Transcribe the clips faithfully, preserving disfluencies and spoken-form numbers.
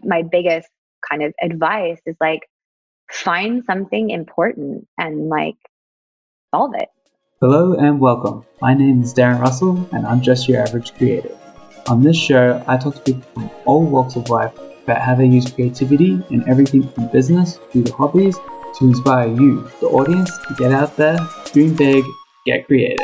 my biggest kind of advice is like, find something important and like solve it. Hello and welcome. My name is Darren Russell and I'm just your average creative. On this show, I talk to people from all walks of life about how they use creativity in everything from business through to hobbies to inspire you, the audience, to get out there, dream big, get creative.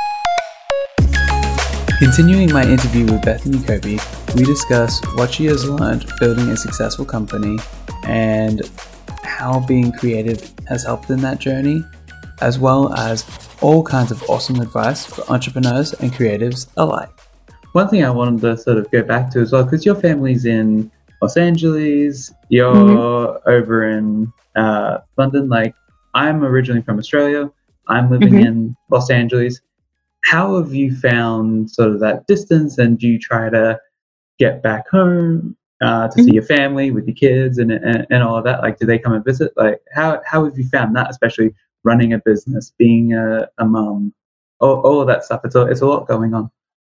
Continuing my interview with Bethany Kobe, we discuss what she has learned building a successful company and how being creative has helped in that journey, as well as all kinds of awesome advice for entrepreneurs and creatives alike. One thing I wanted to sort of go back to as well, because your family's in Los Angeles, you're mm-hmm. over in uh, London. Like, I'm originally from Australia. I'm living mm-hmm. in Los Angeles. How have you found sort of that distance, and do you try to get back home uh, to mm-hmm. see your family with your kids and, and and all of that? Like, do they come and visit? Like, how how have you found that, especially running a business, being a, a mom, all, all of that stuff? It's a, it's a lot going on.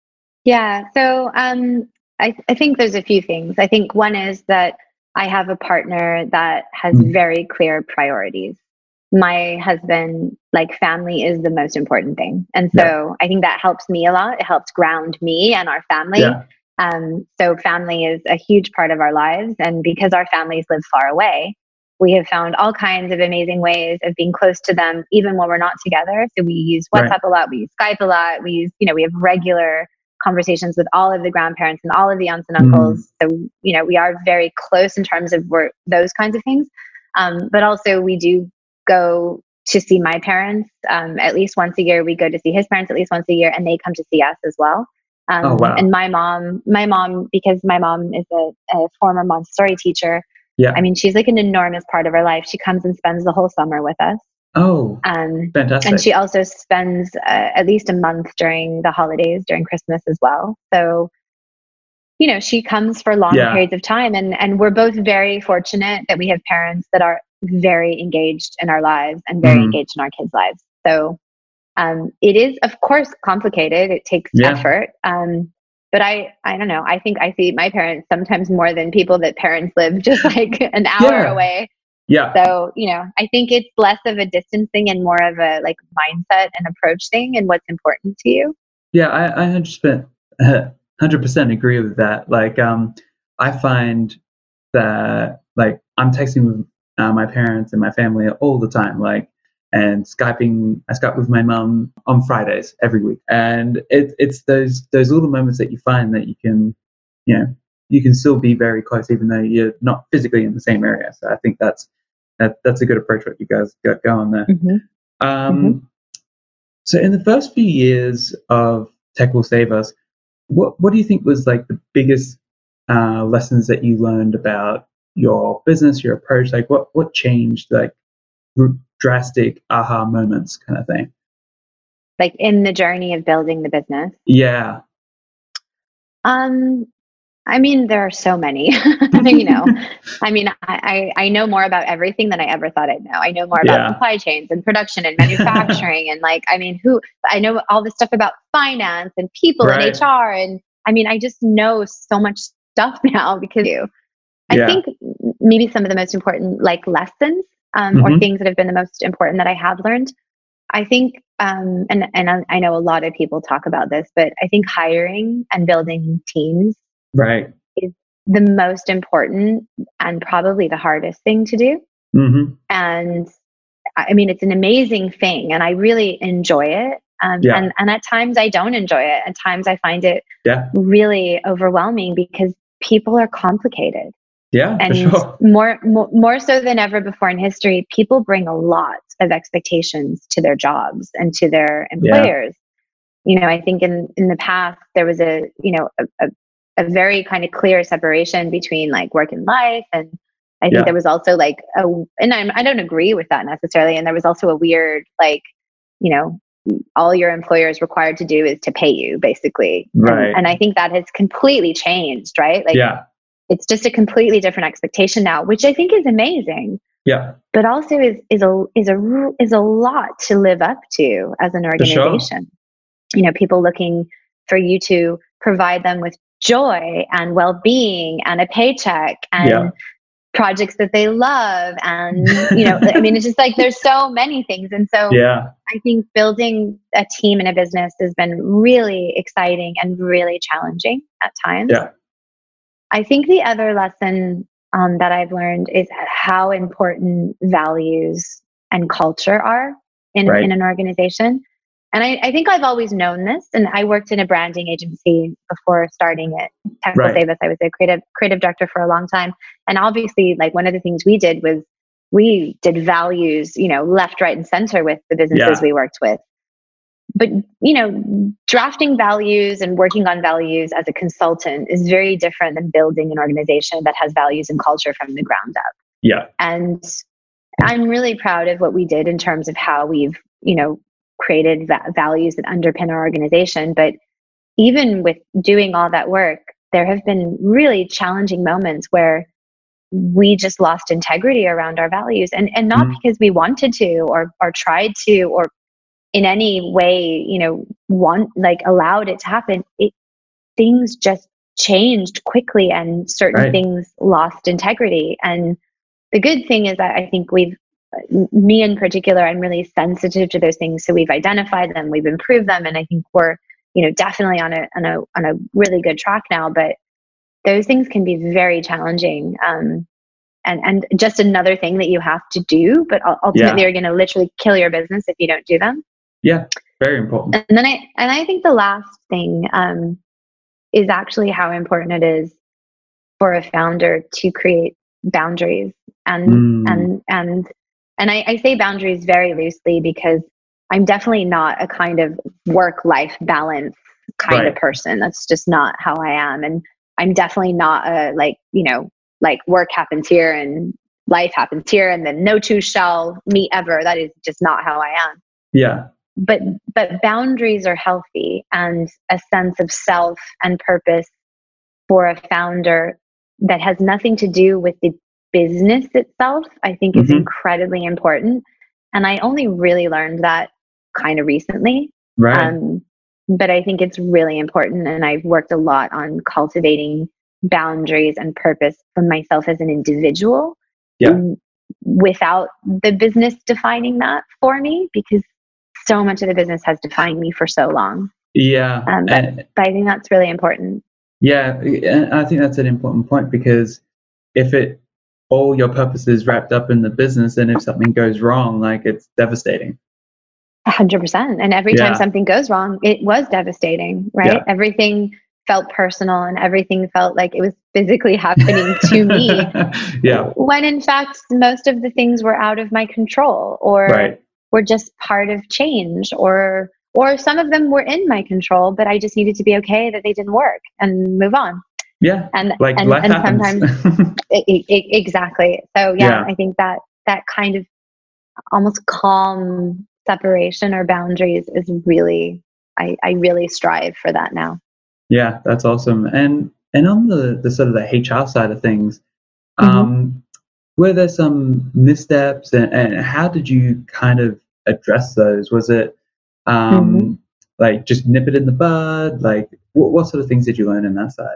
Yeah. So um, I, I think there's a few things. I think one is that I have a partner that has mm-hmm. very clear priorities. My husband, like, family is the most important thing. And so yeah. I think that helps me a lot. It helps ground me and our family. Yeah. Um, so family is a huge part of our lives. And because our families live far away, we have found all kinds of amazing ways of being close to them, even when we're not together. So we use WhatsApp right. a lot. We use Skype a lot. We use, you know, we have regular conversations with all of the grandparents and all of the aunts and uncles. Mm. So, you know, we are very close in terms of work, those kinds of things. Um, but also we do go to see my parents um, at least once a year. We go to see his parents at least once a year, and they come to see us as well. Um, oh, wow. And my mom, my mom, because my mom is a, a former Montessori teacher. Yeah. I mean, she's like an enormous part of our life. She comes and spends the whole summer with us. Oh, um, fantastic. And she also spends uh, at least a month during the holidays, during Christmas as well. So, you know, she comes for long yeah. periods of time. And, and we're both very fortunate that we have parents that are very engaged in our lives and very mm. engaged in our kids' lives. So um, it is, of course, complicated. It takes yeah. effort. Um, but I, I don't know. I think I see my parents sometimes more than people that parents live just like an hour yeah. away. Yeah. So, you know, I think it's less of a distance thing and more of a like mindset and approach thing and what's important to you. Yeah, I, I one hundred percent agree with that. Like, um, I find that like I'm texting with uh, my parents and my family all the time, like, and Skyping. I Skype with my mum on Fridays every week, and it, it's those those little moments that you find that you can, you know, you can still be very close even though you're not physically in the same area. So I think that's that that's a good approach what you guys got going there. Mm-hmm. Um, mm-hmm. So in the first few years of Tech Will Save Us, what what do you think was like the biggest uh, lessons that you learned about your business, your approach? Like what what changed, like drastic aha moments kind of thing? Like in the journey of building the business? Yeah. Um, I mean, there are so many, you know, I mean, I, I know more about everything than I ever thought I'd know. I know more about yeah. supply chains and production and manufacturing. And like, I mean, who, I know all this stuff about finance and people right. and H R. And I mean, I just know so much stuff now because you, I yeah. think maybe some of the most important like lessons um, mm-hmm. or things that have been the most important that I have learned. I think, um, and, and I know a lot of people talk about this, but I think hiring and building teams right. is the most important and probably the hardest thing to do. Mm-hmm. And I mean, it's an amazing thing and I really enjoy it. Um, yeah. and, and at times I don't enjoy it. At times I find it yeah. really overwhelming because people are complicated. Yeah, and for sure. more, more, more so than ever before in history, people bring a lot of expectations to their jobs and to their employers. Yeah. You know, I think in, in the past, there was a, you know, a, a, a very kind of clear separation between like work and life. And I think yeah. there was also like, a, and I'm, I don't agree with that necessarily. And there was also a weird, like, you know, all your employer is required to do is to pay you basically. Right. And, and I think that has completely changed, right? Like, yeah. it's just a completely different expectation now, which I think is amazing. Yeah. But also is is a is a is a lot to live up to as an organization. Sure. You know, people looking for you to provide them with joy and well-being and a paycheck and yeah. projects that they love. And, you know, I mean, it's just like, there's so many things. And so yeah. I think building a team in a business has been really exciting and really challenging at times. Yeah. I think the other lesson um, that I've learned is how important values and culture are in, right. in an organization. And I, I think I've always known this. And I worked in a branding agency before starting it. Technical right. Save Us. I was a creative creative director for a long time. And obviously, like one of the things we did was we did values, you know, left, right, and center with the businesses yeah. we worked with. But, you know, drafting values and working on values as a consultant is very different than building an organization that has values and culture from the ground up. Yeah. And I'm really proud of what we did in terms of how we've, you know, created va- values that underpin our organization. But even with doing all that work, there have been really challenging moments where we just lost integrity around our values. And, and not mm. because we wanted to or, or tried to or in any way, you know, want like allowed it to happen. It things just changed quickly and certain right. things lost integrity. And the good thing is that I think we've, me in particular, I'm really sensitive to those things. So we've identified them, we've improved them. And I think we're, you know, definitely on a, on a, on a really good track now, but those things can be very challenging. Um, and, and just another thing that you have to do, but ultimately yeah. you're going to literally kill your business if you don't do them. Yeah, very important. And then I and I think the last thing um, is actually how important it is for a founder to create boundaries. And mm. and and and I, I say boundaries very loosely because I'm definitely not a kind of work-life balance kind right. of person. That's just not how I am. And I'm definitely not a like, you know, like work happens here and life happens here and then no two shall meet ever. That is just not how I am. Yeah. But but boundaries are healthy, and a sense of self and purpose for a founder that has nothing to do with the business itself, I think mm-hmm. is incredibly important. And I only really learned that kind of recently. Right. Um, but I think it's really important, and I've worked a lot on cultivating boundaries and purpose for myself as an individual. Yeah. Without the business defining that for me, because so much of the business has defined me for so long. Yeah. Um, but, and, but I think that's really important. Yeah. And I think that's an important point, because if it, all your purpose is wrapped up in the business, and if something goes wrong, like it's devastating. A hundred percent. And every yeah. time something goes wrong, it was devastating, right? Yeah. Everything felt personal and everything felt like it was physically happening to me. Yeah. When in fact, most of the things were out of my control, or right. were just part of change, or or some of them were in my control, but I just needed to be okay that they didn't work and move on. Yeah, and like and, life and happens. sometimes it, it, it, exactly. So yeah, yeah, I think that that kind of almost calm separation or boundaries is really, I, I really strive for that now. Yeah, that's awesome. And and on the, the sort of the H R side of things, Mm-hmm. um, were there some missteps, and, and how did you kind of address those? Was it um, Mm-hmm. like just nip it in the bud? Like what, what sort of things did you learn in that side?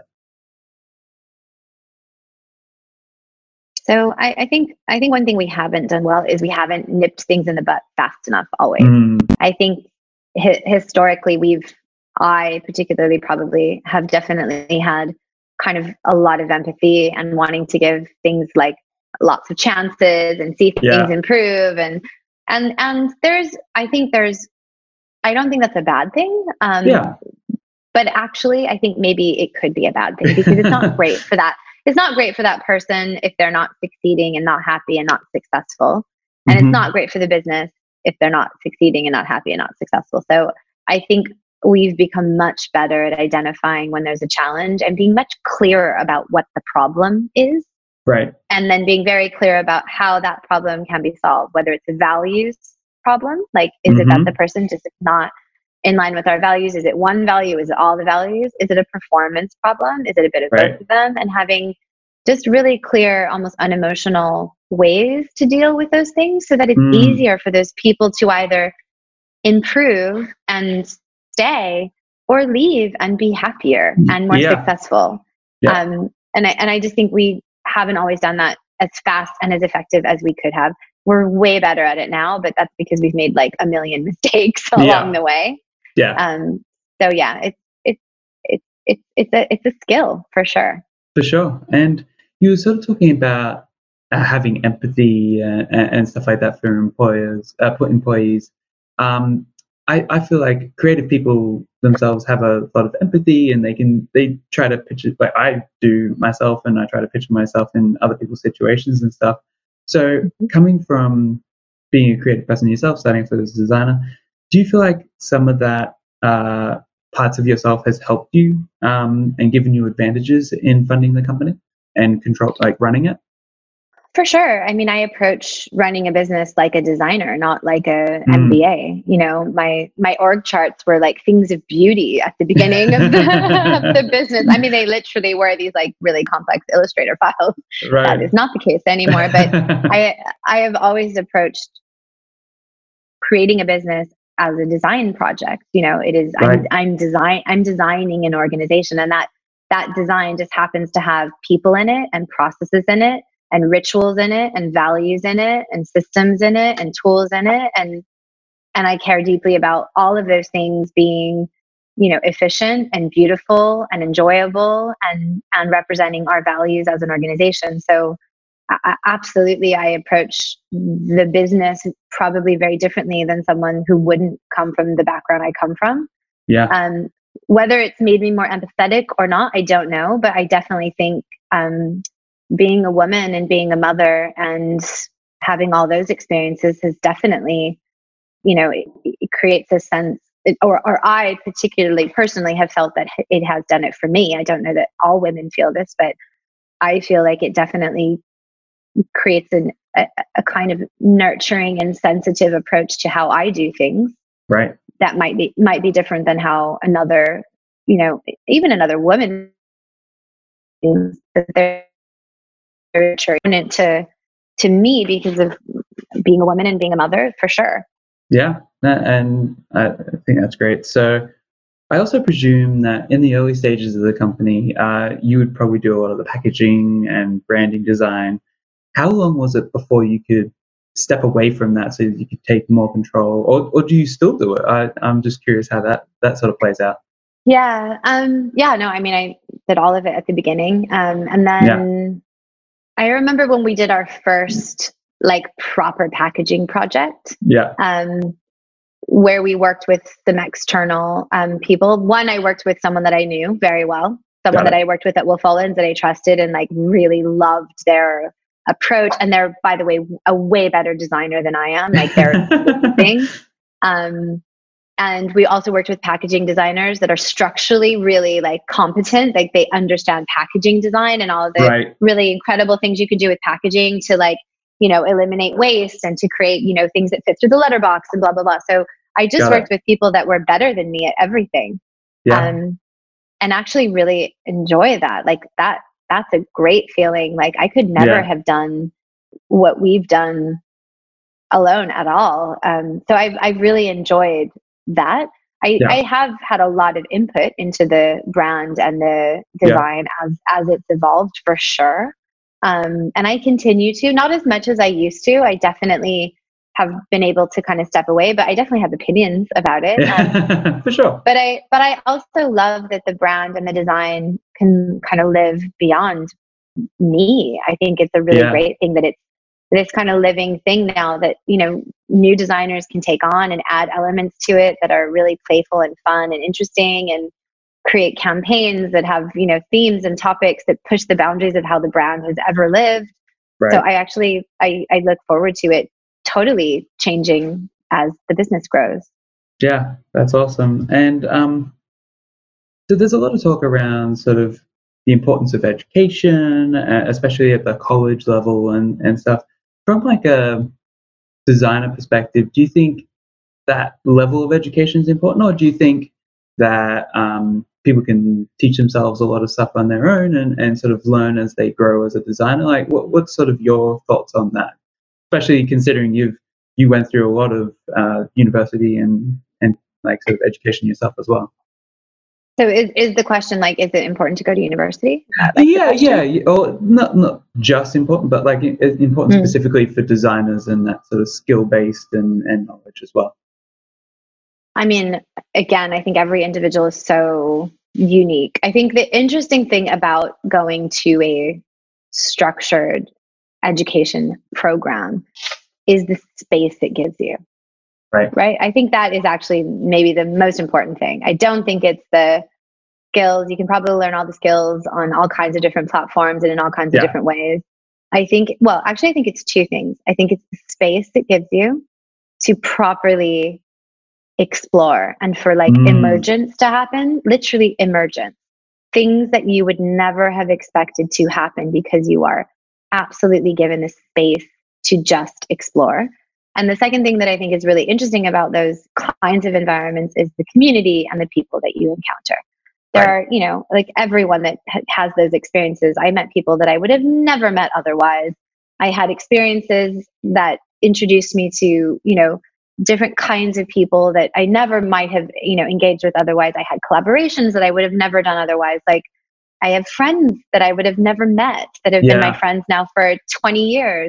So I, I think I think one thing we haven't done well is we haven't nipped things in the butt fast enough always. Mm. I think hi- historically we've, I particularly probably have definitely had kind of a lot of empathy and wanting to give things like lots of chances and see things Yeah. improve. And, and, and there's, I think there's, I don't think that's a bad thing. Um, Yeah. But actually I think maybe it could be a bad thing, because it's not great for that. It's not great for that person if they're not succeeding and not happy and not successful. And Mm-hmm. it's not great for the business if they're not succeeding and not happy and not successful. So I think we've become much better at identifying when there's a challenge and being much clearer about what the problem is. Right. And then being very clear about how that problem can be solved, whether it's a values problem, like is Mm-hmm. it that the person just not in line with our values? Is it one value? Is it all the values? Is it a performance problem? Is it a bit of Right. both of them? And having just really clear, almost unemotional ways to deal with those things, so that it's Mm. easier for those people to either improve and stay, or leave and be happier and more Yeah. successful. Yeah. Um, and I, and I just think we haven't always done that as fast and as effective as we could have. We're way better at it now, but that's because we've made like a million mistakes along Yeah. the way. Yeah. Um, so yeah, it's, it's, it's, it's, it's a, it's a skill for sure. For sure. And you were sort of talking about uh, having empathy uh, and, and stuff like that for employers, uh, for employees. Um, I, I feel like creative people themselves have a lot of empathy, and they can they try to picture, like I do myself, and I try to picture myself in other people's situations and stuff. So Mm-hmm. coming from being a creative person yourself, starting for as a designer, do you feel like some of that uh, parts of yourself has helped you um, and given you advantages in funding the company and control, like running it? For sure. I mean, I approach running a business like a designer, not like a Mm. M B A. You know, my my org charts were like things of beauty at the beginning of the, of the business. I mean, they literally were these like really complex Illustrator files. Right. That is not the case anymore. But I I have always approached creating a business as a design project. You know, it is Right. I'm I'm design I'm designing an organization, and that that design just happens to have people in it and processes in it and rituals in it and values in it and systems in it and tools in it, and and I care deeply about all of those things being, you know, efficient and beautiful and enjoyable and and representing our values as an organization. So I, absolutely, I approach the business probably very differently than someone who wouldn't come from the background I come from. Yeah. Um, whether it's made me more empathetic or not, I don't know, but I definitely think um, being a woman and being a mother and having all those experiences has definitely, you know, it, it creates a sense, or, or I particularly personally have felt that it has done it for me. I don't know that all women feel this, but I feel like it definitely creates an, a, a kind of nurturing and sensitive approach to how I do things. Right. That might be might be different than how another, you know, even another woman thinks, that they're attuned to to me because of being a woman and being a mother, for sure. Yeah, and I think that's great. So I also presume that in the early stages of the company, uh, you would probably do a lot of the packaging and branding design. How long was it before you could step away from that so you could take more control, or, or do you still do it? I, I'm just curious how that, that sort of plays out. Yeah. Um, yeah, no, I mean, I did all of it at the beginning. Um, and Yeah. then I remember when we did our first like proper packaging project, Yeah. um, where we worked with some external um, people. One, I worked with someone that I knew very well, someone Got that it. I worked with at Wolf Olins that I trusted and like really loved their approach. And they're, by the way, a way better designer than I am. Like they're amazing. Um, and we also worked with packaging designers that are structurally really like competent. Like they understand packaging design and all of the Right. really incredible things you can do with packaging to like, you know, eliminate waste and to create, you know, things that fit through the letterbox and blah, blah, blah. So I just Got worked it. with people that were better than me at everything. Yeah. Um, and actually really enjoy that. Like that, that's a great feeling. Like I could never Yeah. have done what we've done alone at all. Um, so I've, I've really enjoyed that. I, Yeah. I have had a lot of input into the brand and the design yeah. as, as it's evolved for sure. Um, and I continue to, not as much as I used to. I definitely have been able to kind of step away, but I definitely have opinions about it. Um, for sure. But I, but I also love that the brand and the design can kind of live beyond me. I think it's a really yeah. great thing that it's this kind of living thing now that, you know, new designers can take on and add elements to it that are really playful and fun and interesting, and create campaigns that have, you know, themes and topics that push the boundaries of how the brand has ever lived. Right. So I actually, I, I look forward to it totally changing as the business grows. Yeah, that's awesome. And um, so there's a lot of talk around sort of the importance of education, uh, especially at the college level and, and stuff. From like a designer perspective, do you think that level of education is important, or do you think that um, people can teach themselves a lot of stuff on their own and, and sort of learn as they grow as a designer? Like, what, what's sort of your thoughts on that? Especially considering you've you went through a lot of uh, university and and like sort of education yourself as well. So is, is the question like, is it important to go to university? Like yeah, yeah, or not not just important, but like important mm. specifically for designers and that sort of skill based and, and knowledge as well. I mean, again, I think every individual is so unique. I think the interesting thing about going to a structured education program is the space it gives you. Right. Right. I think that is actually maybe the most important thing. I don't think it's the skills. You can probably learn all the skills on all kinds of different platforms and in all kinds yeah. of different ways. I think, well, actually, I think it's two things. I think it's the space it gives you to properly explore and for like mm. emergence to happen, literally emergence, things that you would never have expected to happen because you are absolutely given the space to just explore. And the second thing that I think is really interesting about those kinds of environments is the community and the people that you encounter. There right. are, you know, like everyone that ha- has those experiences. I met people that I would have never met otherwise. I had experiences that introduced me to, you know, different kinds of people that I never might have, you know, engaged with otherwise. I had collaborations that I would have never done otherwise. Like I have friends that I would have never met that have yeah. been my friends now for twenty years.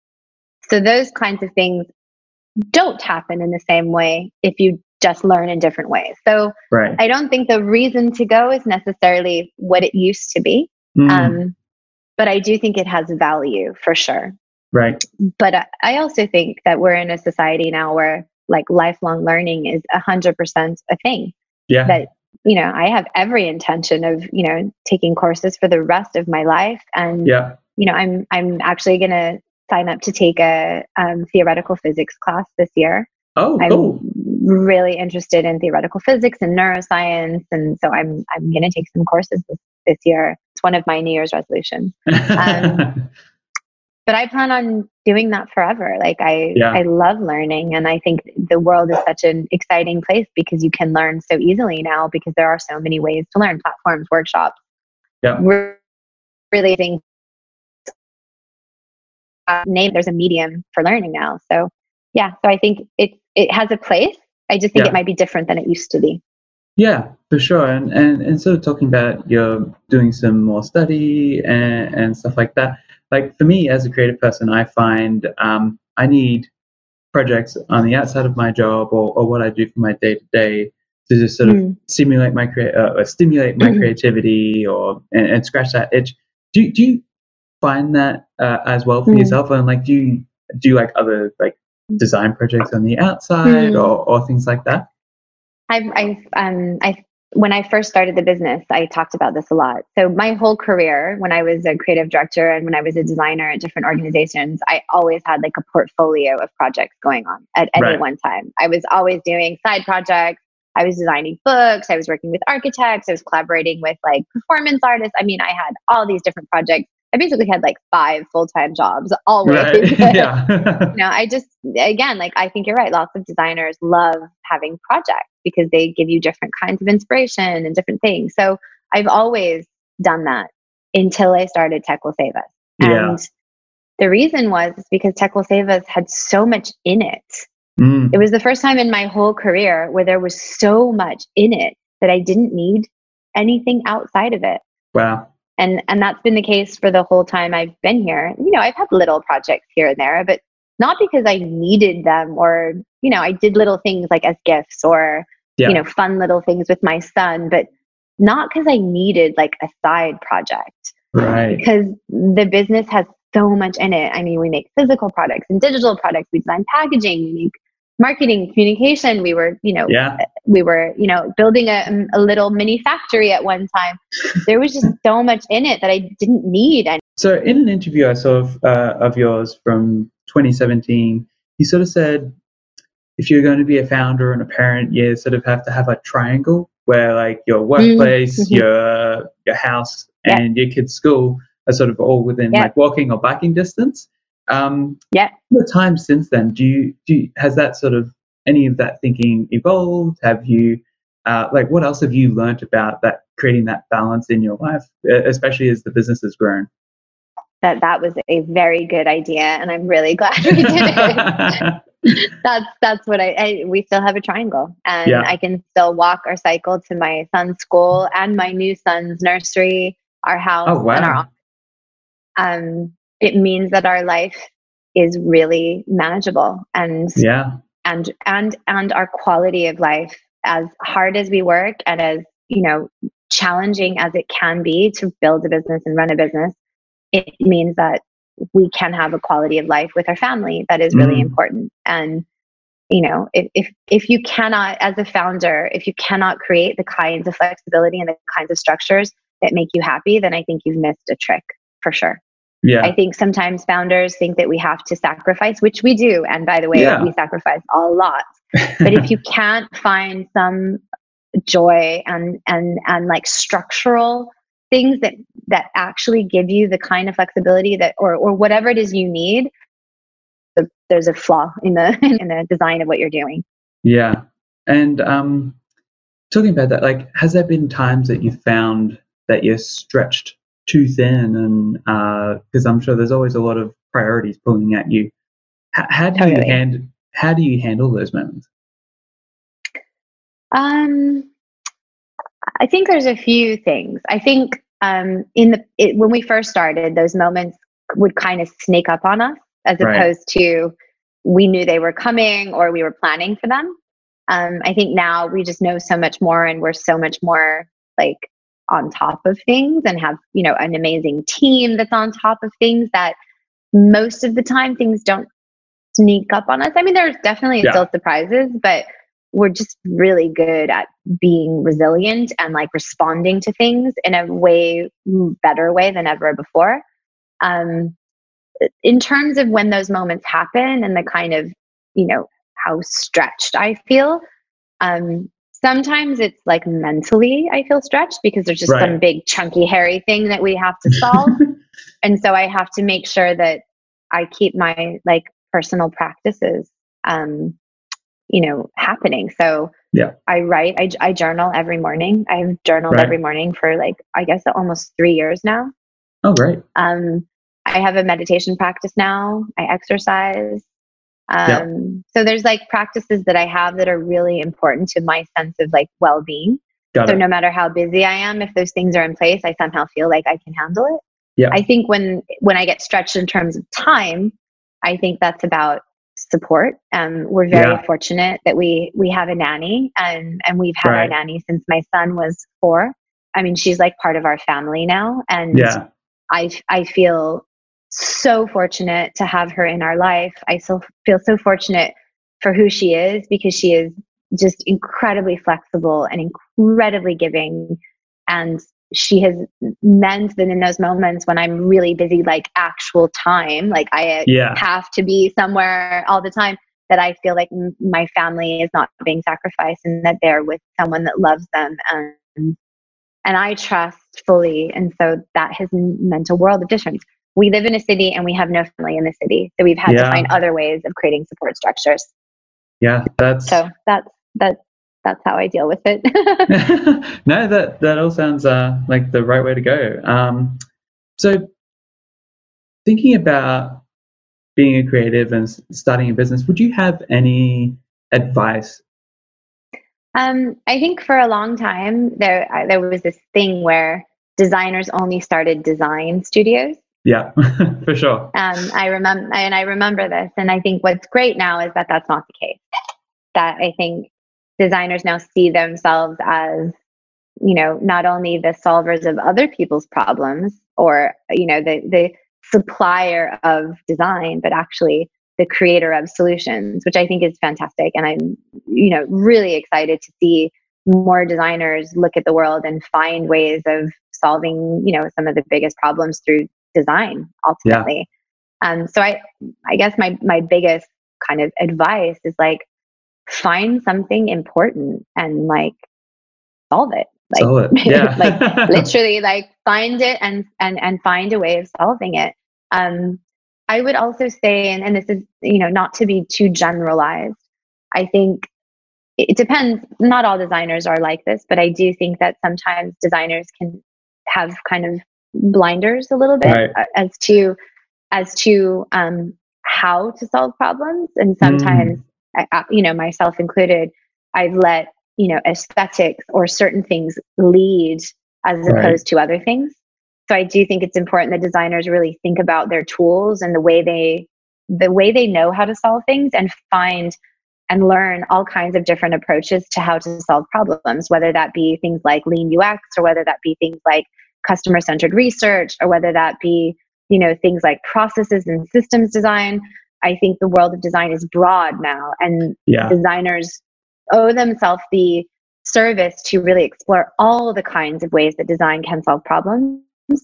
So those kinds of things don't happen in the same way if you just learn in different ways. So right. I don't think the reason to go is necessarily what it used to be. Mm. Um, but I do think it has value for sure. Right. But I, I also think that we're in a society now where like lifelong learning is a hundred percent a thing. Yeah. That, you know, I have every intention of, you know, taking courses for the rest of my life. And, yeah. you know, I'm, I'm actually going to sign up to take a um, theoretical physics class this year. Oh, I'm cool. really interested in theoretical physics and neuroscience. And so I'm, I'm going to take some courses this, this year. It's one of my New Year's resolutions. Um, but I plan on doing that forever. Like I, yeah. I love learning. And I think the world is such an exciting place because you can learn so easily now because there are so many ways to learn, platforms, workshops. Yeah. We're really think uh, name, there's a medium for learning now. So yeah, so I think it, it has a place. I just think yeah. it might be different than it used to be. Yeah, for sure. And, and, and sort of talking about you're doing some more study and, and stuff like that. Like for me as a creative person, I find um, I need projects on the outside of my job or, or what I do for my day to day to just sort mm. of stimulate my crea- uh, or stimulate my creativity or and, and scratch that itch. Do do you find that uh, as well for mm. yourself? And like, do you do you like other like design projects on the outside mm. or, or things like that? I've, I've, um, I, when I first started the business, I talked about this a lot. So my whole career, when I was a creative director and when I was a designer at different organizations, I always had like a portfolio of projects going on at any right. one time. I was always doing side projects. I was designing books. I was working with architects. I was collaborating with like performance artists. I mean, I had all these different projects. I basically had like five full-time jobs always. Right. Yeah. You know, I just, again, like, I think you're right. Lots of designers love having projects because they give you different kinds of inspiration and different things. So I've always done that until I started Tech Will Save Us. Yeah. And the reason was because Tech Will Save Us had so much in it. Mm. It was the first time in my whole career where there was so much in it that I didn't need anything outside of it. Wow. And and that's been the case for the whole time I've been here. You know, I've had little projects here and there, but not because I needed them or, you know, I did little things like as gifts or, yeah. you know, fun little things with my son, but not because I needed like a side project. Right. Because the business has so much in it. I mean, we make physical products and digital products. We design packaging, we make marketing, communication. We were, you know, yeah. we were, you know, building a, a little mini factory at one time. There was just so much in it that I didn't need. And so in an interview I saw of, uh, of yours from twenty seventeen, you sort of said, if you're going to be a founder and a parent, you sort of have to have a triangle where like your workplace, mm-hmm. your, your house yeah. and your kid's school are sort of all within yeah. like walking or biking distance. Um, yeah. The time since then, do you, do you, has that sort of, any of that thinking evolved? Have you, uh, like, what else have you learned about that, creating that balance in your life, especially as the business has grown? That that was a very good idea, and I'm really glad we did it. that's that's what I, I we still have a triangle, and Yeah. I can still walk or cycle to my son's school and my new son's nursery, our house, Oh, and our wow. um it means that our life is really manageable, and Yeah. and and and our quality of life, as hard as we work and as, you know, challenging as it can be to build a business and run a business, it means that we can have a quality of life with our family that is really Mm. important. And you know, if, if if you cannot, as a founder, if you cannot create the kinds of flexibility and the kinds of structures that make you happy, then I think you've missed a trick for sure. Yeah. I think sometimes founders think that we have to sacrifice, which we do, and by the way, Yeah. we sacrifice a lot. But if you can't find some joy and and and like structural things that that actually give you the kind of flexibility that, or or whatever it is you need, there's a flaw in the in the design of what you're doing. Yeah. And um, talking about that, like, has there been times that you found that you're stretched too thin? And because uh, I'm sure there's always a lot of priorities pulling at you. H- how do Totally. you hand how do you handle those moments? Um, I think there's a few things. I think um, in the it, when we first started, those moments would kind of sneak up on us, as Right. opposed to we knew they were coming or we were planning for them. Um, I think now we just know so much more, and we're so much more like on top of things, and have, you know, an amazing team that's on top of things, that most of the time things don't sneak up on us. I mean, there's definitely Yeah. still surprises, but we're just really good at being resilient and like responding to things in a way better way than ever before. Um, in terms of when those moments happen and the kind of, you know, how stretched I feel, um, sometimes it's like mentally I feel stretched because there's just Right. some big chunky hairy thing that we have to solve. And so I have to make sure that I keep my like personal practices, um, you know, happening. So Yeah. I write, I, I journal every morning. I've journaled Right. every morning for like, I guess almost three years now. Oh, great. Um, I have a meditation practice now. I exercise. Um, Yeah. so there's like practices that I have that are really important to my sense of like well-being. Got So it. no matter how busy I am, if those things are in place, I somehow feel like I can handle it. Yeah. I think when when I get stretched in terms of time, I think that's about support. Um, we're very Yeah. fortunate that we we have a nanny, and and we've had our Right. nanny since my son was four. I mean, she's like part of our family now, and Yeah. I I feel so fortunate to have her in our life. I so feel so fortunate for who she is, because she is just incredibly flexible and incredibly giving. And she has meant that in those moments when I'm really busy, like actual time, like I Yeah. have to be somewhere all the time, that I feel like m- my family is not being sacrificed, and that they're with someone that loves them. And, and I trust fully. And so that has meant a world of difference. We live in a city and we have no family in the city. So we've had Yeah. to find other ways of creating support structures. Yeah. That's So that's, that's, that's how I deal with it. no, that that all sounds uh, like the right way to go. Um, so, thinking about being a creative and s- starting a business, would you have any advice? Um, I think for a long time there uh, there was this thing where designers only started design studios. Yeah, for sure. Um, I remember, and I remember this, and I think what's great now is that that's not the case. That I think designers now see themselves as, you know, not only the solvers of other people's problems, or, you know, the the supplier of design, but actually the creator of solutions, which I think is fantastic. And I'm, you know, really excited to see more designers look at the world and find ways of solving, you know, some of the biggest problems through design ultimately. Yeah. Um, so I, I guess my my biggest kind of advice is like, find something important and like solve it. Like, Solve it. Yeah. like literally like find it and, and, and find a way of solving it. Um, I would also say, and, and this is, you know, not to be too generalized, I think it depends. Not all designers are like this, but I do think that sometimes designers can have kind of blinders a little bit Right. as to, as to, um, how to solve problems. And sometimes, Mm. I, you know, myself included, I've let, you know, aesthetics or certain things lead as Right. opposed to other things. So I do think it's important that designers really think about their tools and the way they, the way they know how to solve things, and find and learn all kinds of different approaches to how to solve problems, whether that be things like lean U X, or whether that be things like customer-centered research, or whether that be, you know, things like processes and systems design. I think the world of design is broad now, and Yeah. designers owe themselves the service to really explore all the kinds of ways that design can solve problems.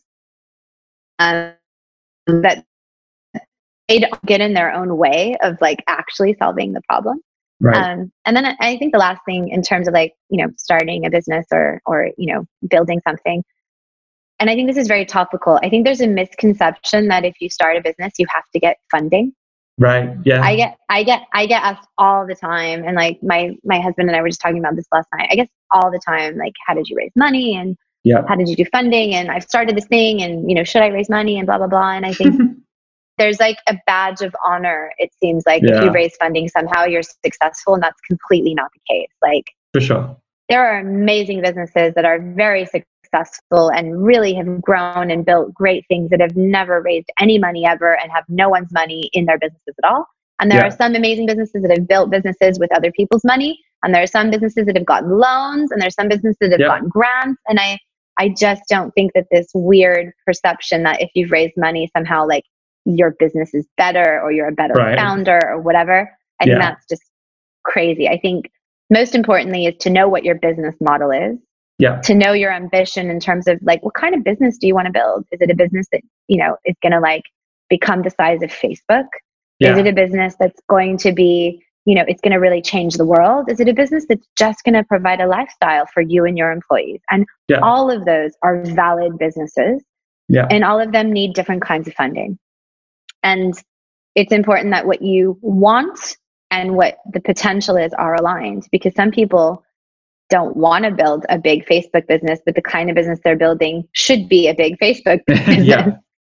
Um, that they don't get in their own way of like actually solving the problem. Right. Um, and then I think the last thing in terms of like, you know, starting a business or, or, you know, building something. And I think this is very topical. I think there's a misconception that if you start a business, you have to get funding. Right. Yeah. I get, I get, I get asked all the time. And like my, my husband and I were just talking about this last night. I guess all the time, like, how did you raise money? And yeah. how did you do funding? And I've started this thing, and, you know, should I raise money, and blah, blah, blah. And I think there's like a badge of honor. It seems like yeah. if you raise funding, somehow you're successful. And that's completely not the case. Like, for sure, there are amazing businesses that are very successful and really have grown and built great things that have never raised any money ever and have no one's money in their businesses at all. And there yeah. are some amazing businesses that have built businesses with other people's money. And there are some businesses that have gotten loans, and there's some businesses that have yeah. gotten grants. And I, I just don't think that this weird perception that if you've raised money, somehow like your business is better, or you're a better right. founder, or whatever. I yeah. think that's just crazy. I think most importantly is to know what your business model is. Yeah. To know your ambition in terms of like, what kind of business do you want to build? Is it a business that, you know, is going to like become the size of Facebook? Yeah. Is it a business that's going to be, you know, it's going to really change the world? Is it a business that's just going to provide a lifestyle for you and your employees? And yeah. all of those are valid businesses. Yeah. And all of them need different kinds of funding. And it's important that what you want and what the potential is are aligned, because some people don't want to build a big Facebook business, but the kind of business they're building should be a big Facebook business. yeah.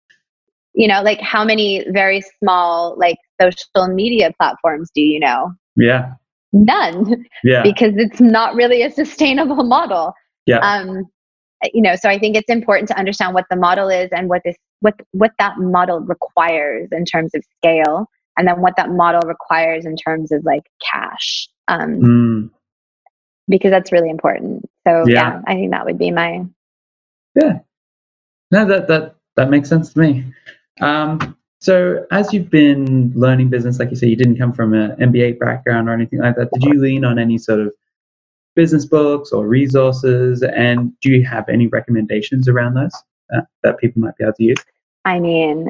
You know, like how many very small like social media platforms do you know? Yeah. None. Yeah. Because it's not really a sustainable model. Yeah. Um, you know, so I think it's important to understand what the model is and what this what what that model requires in terms of scale, and then what that model requires in terms of like cash. Um, mm. Because that's really important. So yeah. yeah, I think that would be my. Yeah. No, that that that makes sense to me. Um, so as you've been learning business, like you say, you didn't come from an M B A background or anything like that. Did you lean on any sort of business books or resources? And do you have any recommendations around those uh, that people might be able to use? I mean,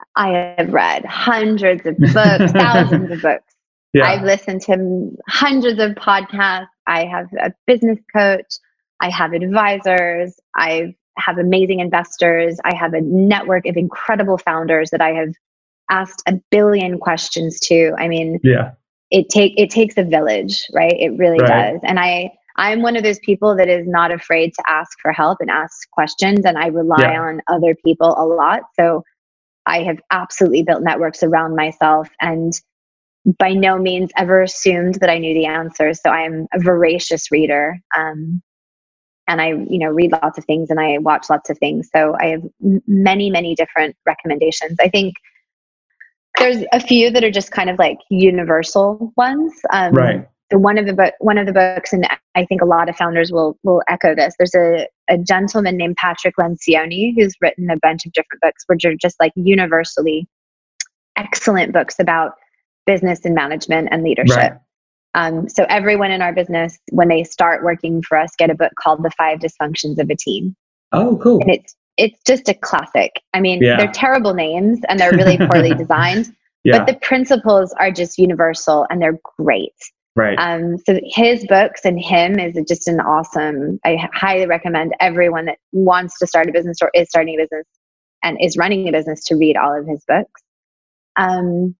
I have read hundreds of books, thousands of books. Yeah. I've listened to hundreds of podcasts. I have a business coach. I have advisors. I have amazing investors. I have a network of incredible founders that I have asked a billion questions to. I mean, yeah. it take it takes a village, right? It really right. does. And I I'm one of those people that is not afraid to ask for help and ask questions, and I rely yeah. on other people a lot. So I have absolutely built networks around myself, and by no means ever assumed that I knew the answers. So I'm a voracious reader. Um, and I, you know, read lots of things and I watch lots of things. So I have m- many, many different recommendations. I think there's a few that are just kind of like universal ones. Um, right. The one of the book, one of the books, and I think a lot of founders will will echo this. There's a a gentleman named Patrick Lencioni who's written a bunch of different books, which are just like universally excellent books about business and management and leadership. Right. Um, so everyone in our business, when they start working for us, get a book called The Five Dysfunctions of a Team. Oh, cool. And it's it's just a classic. I mean, yeah. they're terrible names and they're really poorly designed, yeah. but the principles are just universal and they're great. Right. Um, so his books and him is just an awesome, I highly recommend everyone that wants to start a business or is starting a business and is running a business to read all of his books. Um,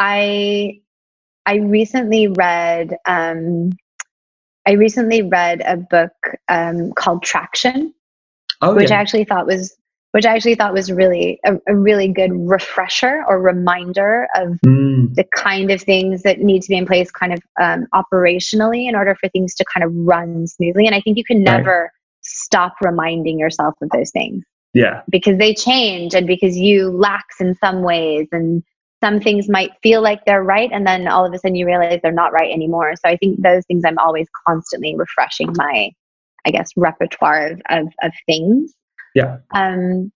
I I recently read um, I recently read a book um, called Traction, oh, which yeah. I actually thought was which I actually thought was really a, a really good refresher or reminder of Mm. the kind of things that need to be in place kind of um, operationally in order for things to kind of run smoothly. And I think you can never right. stop reminding yourself of those things. Yeah. Because they change and because you lax in some ways, and some things might feel like they're right, and then all of a sudden you realize they're not right anymore. So I think those things, I'm always constantly refreshing my, I guess, repertoire of, of, of things. Yeah. Um,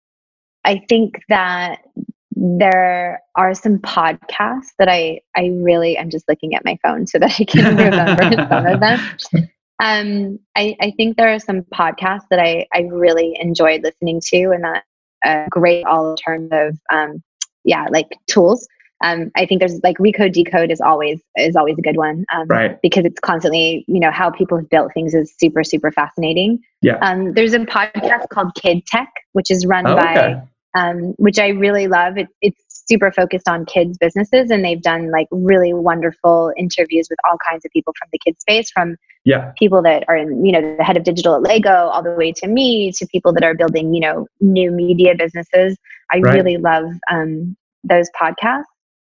I think that there are some podcasts that I, I really, I'm just looking at my phone so that I can remember some of them. Um, I, I think there are some podcasts that I, I really enjoyed listening to, and that uh, great alternative, um, yeah, like tools. Um, I think there's like Recode Decode is always is always a good one, um, right? Because it's constantly, you know, how people have built things is super super fascinating. Yeah. Um, there's a podcast called Kid Tech, which is run oh, by, okay. um, which I really love. It, it's super focused on kids businesses, and they've done like really wonderful interviews with all kinds of people from the kids space, from yeah. people that are in, you know, the head of digital at Lego, all the way to me, to people that are building, you know, new media businesses. I right. really love um, those podcasts.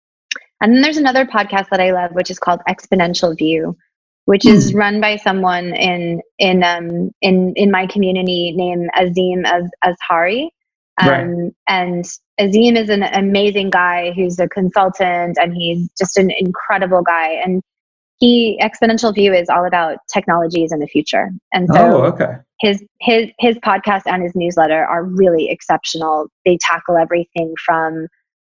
And then there's another podcast that I love, which is called Exponential View, which mm. is run by someone in in um in in my community named Azim Az Azhari. Um, right. And Azim is an amazing guy who's a consultant, and he's just an incredible guy. And he Exponential View is all about technologies in the future. And so oh, okay. his his his podcast and his newsletter are really exceptional. They tackle everything from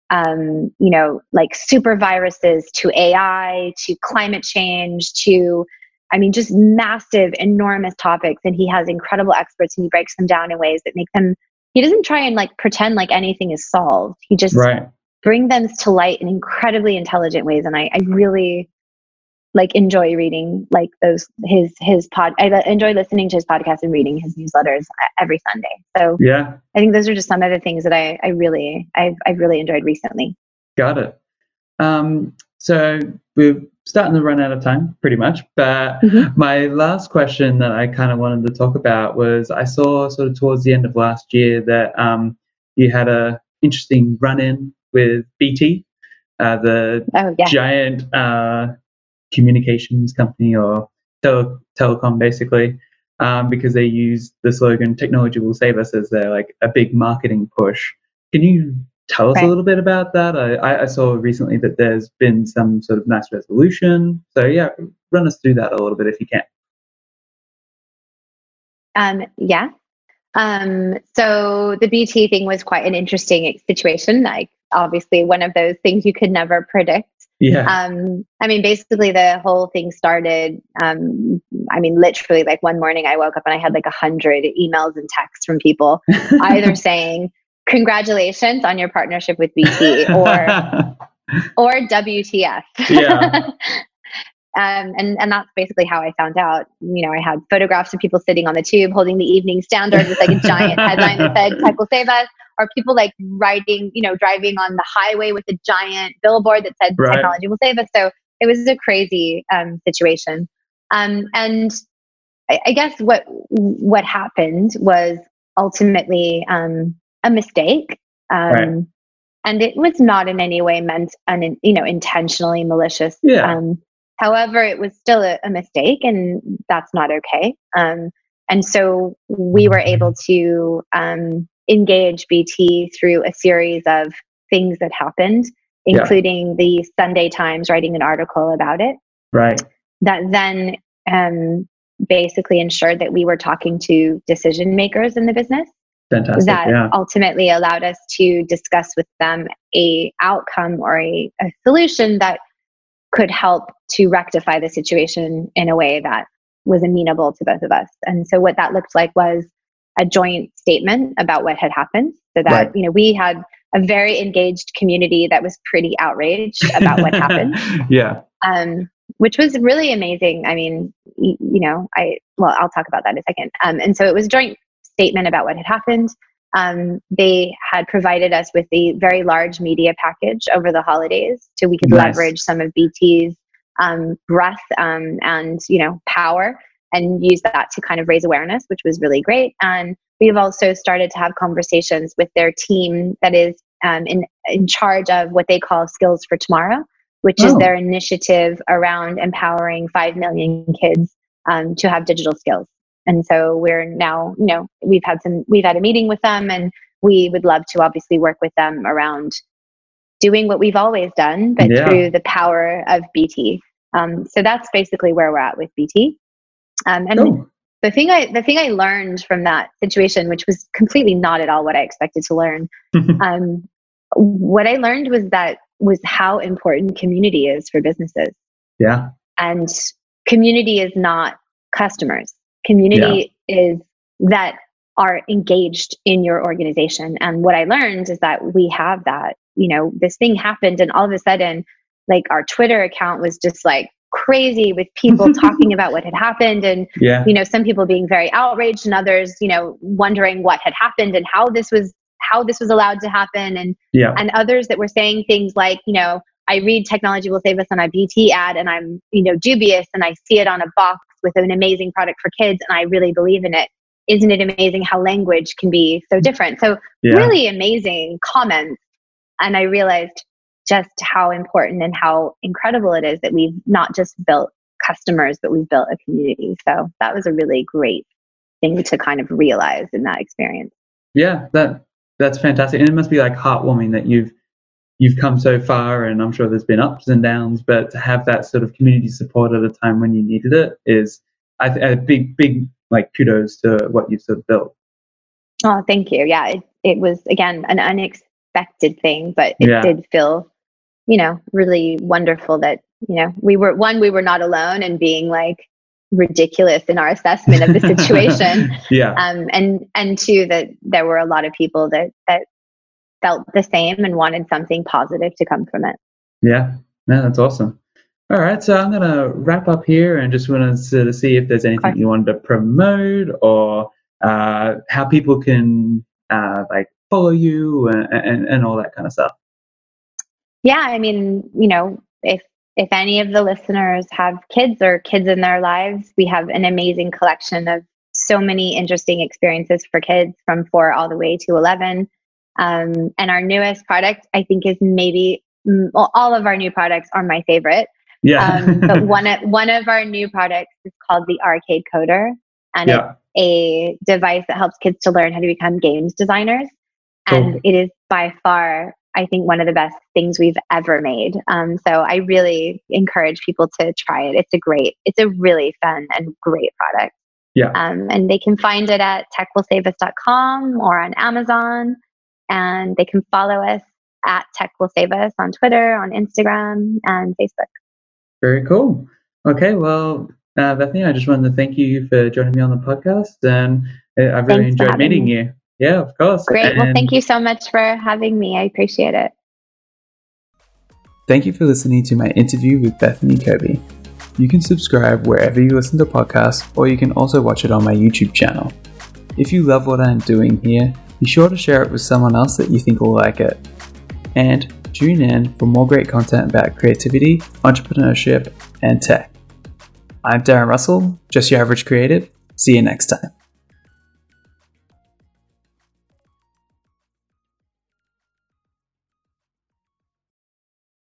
um, you know, like super viruses to A I to climate change to, I mean, just massive, enormous topics. And he has incredible experts, and he breaks them down in ways that make them, he doesn't try and like pretend like anything is solved. He just right. brings them to light in incredibly intelligent ways. And I, I really like enjoy reading like those, his, his pod, I enjoy listening to his podcast and reading his newsletters every Sunday. So yeah, I think those are just some of the things that I, I really, I've, I've really enjoyed recently. Got it. Um, so we're starting to run out of time pretty much, but mm-hmm. my last question that I kind of wanted to talk about was, I saw sort of towards the end of last year that um, you had a interesting run-in with B T, uh, the oh, yeah. giant uh, communications company, or tele- telecom basically, um, because they use the slogan "Technology will save us" as their like a big marketing push. Can you tell us right. a little bit about that? I, I saw recently that there's been some sort of nice resolution. So yeah, run us through that a little bit if you can. Um, yeah. Um, so the B T thing was quite an interesting situation. Like obviously one of those things you could never predict. Yeah. Um, I mean, basically the whole thing started, um, I mean, literally like one morning I woke up and I had like a hundred emails and texts from people either saying, congratulations on your partnership with B T or, or W T F. Yeah. Um, and, and that's basically how I found out. You know, I had photographs of people sitting on the tube holding the Evening Standard with like a giant headline that said "Tech will save us," or people like riding, you know, driving on the highway with a giant billboard that said right. "Technology will save us." So it was a crazy um, situation. Um, and I, I guess what what happened was ultimately um, a mistake. Um, right. And it was not in any way meant, un, you know, intentionally malicious. Yeah. Um, However, it was still a, a mistake, and that's not okay. Um, and so we were able to um, engage B T through a series of things that happened, including yeah. the Sunday Times writing an article about it. Right. That then um, basically ensured that we were talking to decision makers in the business. Fantastic. That yeah. ultimately allowed us to discuss with them a outcome or a, a solution that could help to rectify the situation in a way that was amenable to both of us. And so what that looked like was a joint statement about what had happened, so that, right. you know, we had a very engaged community that was pretty outraged about what happened. Yeah. Um, which was really amazing. I mean, you, you know, I, well, I'll talk about that in a second. Um, and so it was a joint statement about what had happened. Um, they had provided us with a very large media package over the holidays, so we could nice. leverage some of B T's um, breadth um, and, you know, power, and use that to kind of raise awareness, which was really great. And we've also started to have conversations with their team that is um, in, in charge of what they call Skills for Tomorrow, which oh. is their initiative around empowering five million kids um, to have digital skills. And so we're now, you know, we've had some, we've had a meeting with them, and we would love to obviously work with them around doing what we've always done, but yeah. through the power of B T. Um, so that's basically where we're at with B T. Um, and oh. the thing I, the thing I learned from that situation, which was completely not at all what I expected to learn, um, what I learned was that was how important community is for businesses. Yeah. And community is not customers. Community yeah. is that are engaged in your organization. And what I learned is that we have that. You know, this thing happened, and all of a sudden, like, our Twitter account was just like crazy with people talking about what had happened, and yeah. you know, some people being very outraged, and others, you know, wondering what had happened and how this was how this was allowed to happen, and yeah. and others that were saying things like, you know, I read Technology Will Save Us on a B T ad, and I'm, you know, dubious, and I see it on a box with an amazing product for kids, and I really believe in it. Isn't it amazing how language can be so different? So yeah. really amazing comments. And I realized just how important and how incredible it is that we've not just built customers, but we've built a community. So that was a really great thing to kind of realize in that experience. Yeah, that that's fantastic. And it must be like heartwarming that you've you've come so far, and I'm sure there's been ups and downs, but to have that sort of community support at a time when you needed it is I th- a big, big like kudos to what you've sort of built. Oh, thank you. Yeah, it, it was, again, an unexpected thing, but it yeah. did feel, you know, really wonderful that, you know, we were, one, we were not alone in being like ridiculous in our assessment of the situation. yeah. Um, and, and two, that there were a lot of people that, that felt the same and wanted something positive to come from it. Yeah, no, that's awesome. All right, so I'm going to wrap up here and just want to sort of see if there's anything you wanted to promote, or uh, how people can uh, like follow you and, and, and all that kind of stuff. Yeah, I mean, you know, if if any of the listeners have kids or kids in their lives, we have an amazing collection of so many interesting experiences for kids from four all the way to eleven. Um, and our newest product, I think, is maybe well, all of our new products are my favorite. Yeah. um, but one of, one of our new products is called the Arcade Coder, and yeah. it's a device that helps kids to learn how to become games designers. And cool. It is by far, I think, one of the best things we've ever made. Um, so I really encourage people to try it. It's a great, it's a really fun and great product. Yeah. Um, and they can find it at tech will save us dot com or on Amazon. And they can follow us at Tech Will Save Us on Twitter, on Instagram, and Facebook. Very cool. Okay, well, uh, Bethany, I just wanted to thank you for joining me on the podcast, and uh, I've really Thanks enjoyed meeting me. you. Yeah, of course. Great. And well, thank you so much for having me. I appreciate it. Thank you for listening to my interview with Bethany Kobe. You can subscribe wherever you listen to podcasts, or you can also watch it on my YouTube channel. If you love what I'm doing here, be sure to share it with someone else that you think will like it. And tune in for more great content about creativity, entrepreneurship, and tech. I'm Darren Russell, just your average creative. See you next time.